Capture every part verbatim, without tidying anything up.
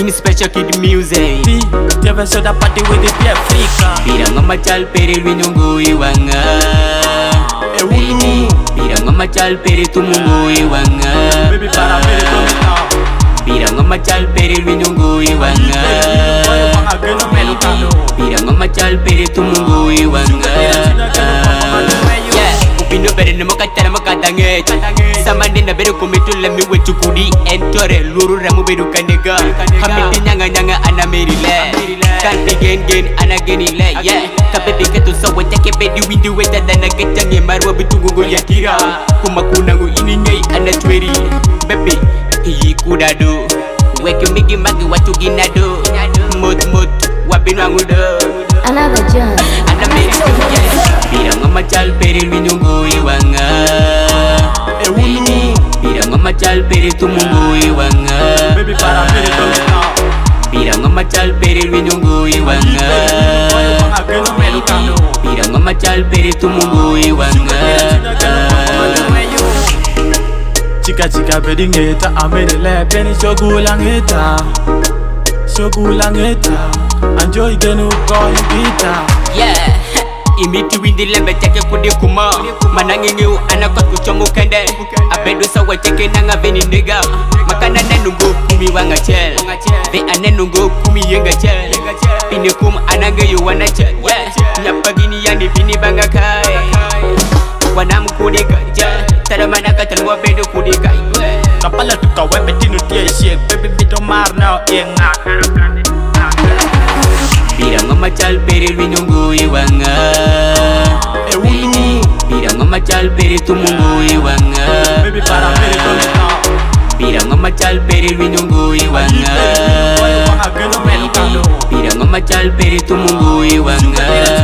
King Special Kid Music. P, never saw that party with the P Africa. Pira ngoma chal pere lwinyungu iwanga. Baby, pira ngoma chal pere tumungu iwanga. Baby para pere tumungu. Pira ngoma chal pere lwinyungu iwanga. Pira ngoma chal pere tumungu iwanga. Upino bere nemo katara makatange. Samande na bere kumitula mi wetu kudi entore luru ramu beru kanega. Hamiti nyanga nyanga ana merile. Kanti gen gen ana genile. Yeah. Kapepe ketu sawa take bedi windu weta dana ketange marwa bitungu yakira. Kuma kunangu ini nyai ana tweri. Baby iyi kudado. Weke migi magi watu ginado. Mot mot wabinu angudo. Another John. Ana merile. Pira ngoma chal pere lwinyungu iwanga. Pira ngoma chal pere tumungu iwanga. Baby para pere tumungu. Pira ngoma chal pere lwinyungu iwanga. Pira ngoma chal pere tumungu iwanga. Chika chika bedi ngeta amerile beni shogula ngeta. Shogula ngeta. Enjoy genu go hibita. Yeah. Imiti windi lembe chake kudi kuma. Manangi ngiu anakot kuchomu kende. Abedu sawa cheke nanga veni nigga. Makana nenungu kumi wanga chel. Ve anenungu kumi yenga chel. Pini kum ananga yu wana chel. Nyapa gini yani pini banga kai. Wanam kudika chel. Tada manaka talwa bedu kudika. Kapala tuka webe tinu tia shake. Baby bito mar now yenga. Pira ngoma chal pere lwinyungu iwanga. Pira ngoma chal pere tumungu iwanga. Baby para pere tumungu. Pira ngoma chal pere lwinyungu iwanga. Pira ngoma chal pere tumungu iwanga.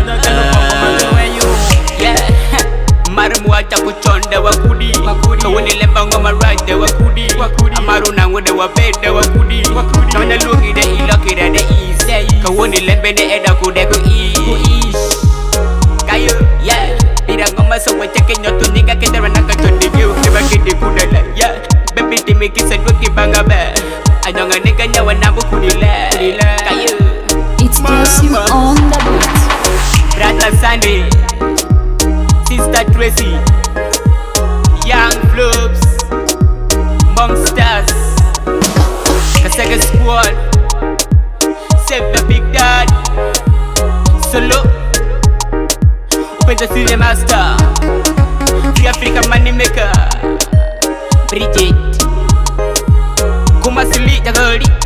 Yeah. Maru mwacha kuchonda wakudi. Kawene lemba ngoma ride wakudi. Amaru nangu de wabede wakudi. Nona lungi de ilokira de easy. Kawene lembe de eda kude ku ish. Kayo, yeah. Pira ngoma so wachake nyotu niga kedera naka chondi view. Keba kidi kudala, yeah. Baby timi kisa duki banga be. Anyonga nika nyawa nambu kudile. Kayo. It's just you on the beat. Brother Sandy, Sister Tracy, Young Flubs, Monsters, Kasega Squad, Save the Big Dad, Solo, Open the City Master, The African Money Maker, Bridget, Kumasili Jagori.